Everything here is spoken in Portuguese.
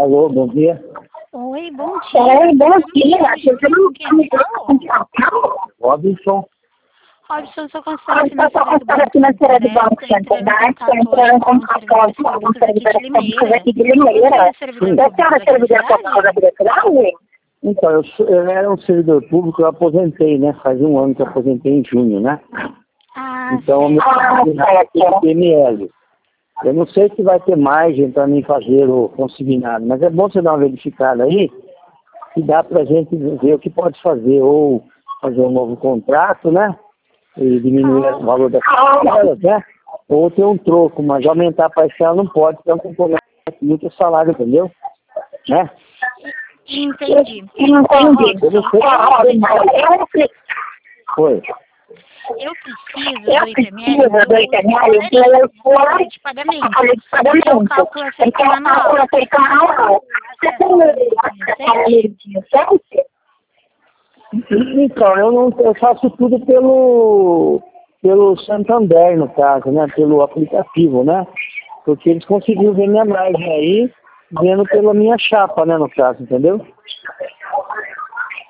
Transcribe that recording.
Alô, bom dia. Oi, bom dia. Oi, bom dia. Robinson. Robson, sou Eu consultora sou consultora financeira do Banco Santander, entrando em contato com alguns servidores públicos aqui de Limeira. A senhora é servidora pública daqui da cidade? Então, eu era um servidor público, eu aposentei, né? Faz um ano que eu aposentei em junho, né? Então, eu certo. me PML. Eu não sei se vai ter margem para mim fazer o consignado, mas é bom você dar uma verificada aí, que dá para a gente ver o que pode fazer, ou fazer um novo contrato, né? E diminuir o valor das parcelas, né? Ou ter um troco, mas aumentar a parcela não pode, então compromete muito o salário, entendeu? Né? Entendi. Foi. Eu preciso do IPML de pagamento. Eu calculo a cerca manual. Então, eu faço tudo pelo Santander, no caso, né? Pelo aplicativo, né? Porque eles conseguiram ver minha margem aí, vendo pela minha chapa, né? No caso, entendeu?